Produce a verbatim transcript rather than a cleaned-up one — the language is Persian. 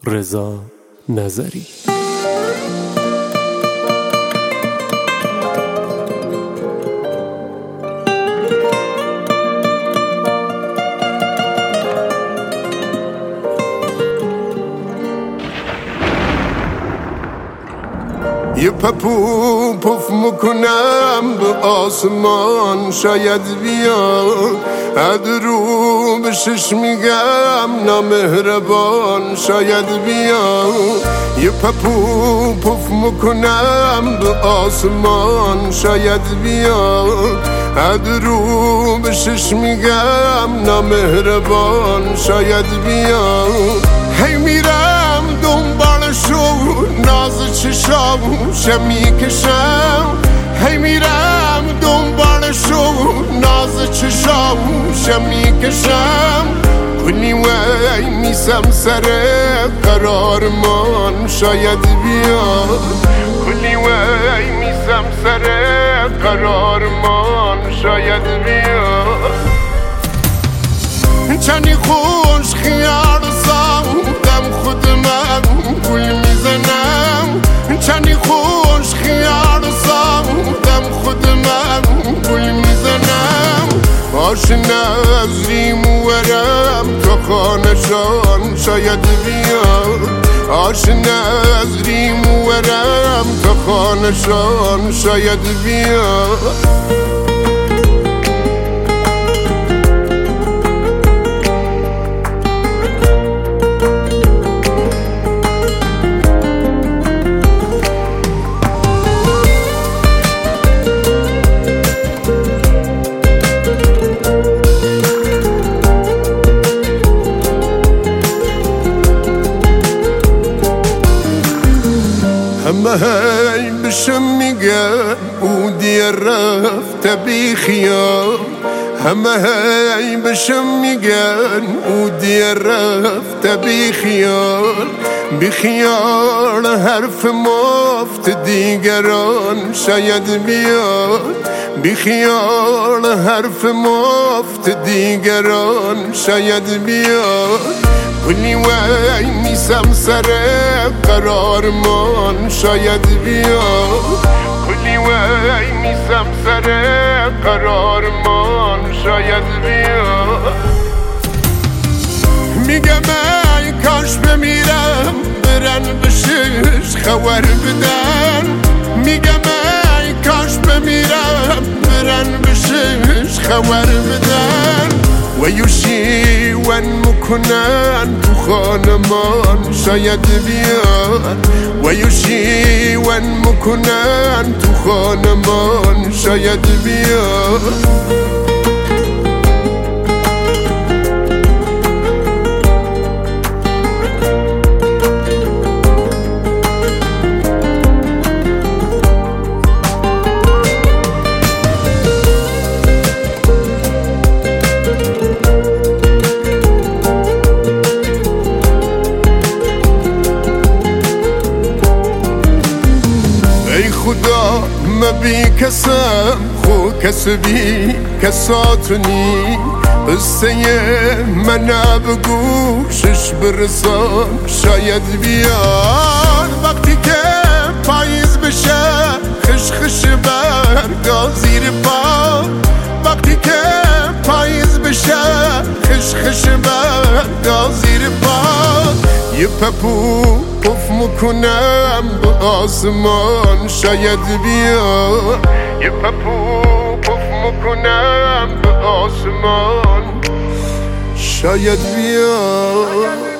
رضا نظری. یه پپو پف میکنم به آسمان شاید بیاد، از رو به شش میگم نامهربان شاید بیاد. یه پپو پف میکنم به آسمان شاید بیاد، از رو به شش میگم نامهربان شاید بیاد. هی میرم دنبالشو ناز چشاموشم میکشم، هی میرم دنبالشو ناز چشاموشم میکشم. کنی وی میسم سر قرارمان شاید بیاد، کنی وی میسم سر قرارمان شاید بیاد. چنی خوش خیال ساختم خود من گل میزنم، چنی خوش خیال ساختم خود من گل میزنم. آشنا از ریم ورم تا خانشان شاید بیاد، آشنا از ریم ورم تا خانشان شاید بیاد. همه هی بشم میگن او دیر رفته بی خیال، همه هی بشم میگن او دیر رفته بی خیال. بی خیال حرف مفت دیگران شاید بیاد، بی خیال حرف مفت دیگران شاید بیاد. کنی وی میسم سر قرارمان شاید بیاد، کنی وی میسم سر قرارمان شاید بیاد. میگم ای کاش بمیرم برن بشش خبر بدن، میگم ای کاش بمیرم برن بشش خبر بدن. و یوشی ون مکنن تو خانمان شاید بیاد، و یوشی ون مکنن تو خانمان شاید بیاد. خدا مبی کسم خو کس بی کساتونی، قصه من به گوشش برسان شاید بیاد. وقتی که پاییز بشه خش خش برگا زیر پا، وقتی که پاییز بشه خش خش برگا زیر پا. یه پپو پف میکنم به آسمان شاید بیاد، یه پپو پف میکنم به آسمان شاید بیاد.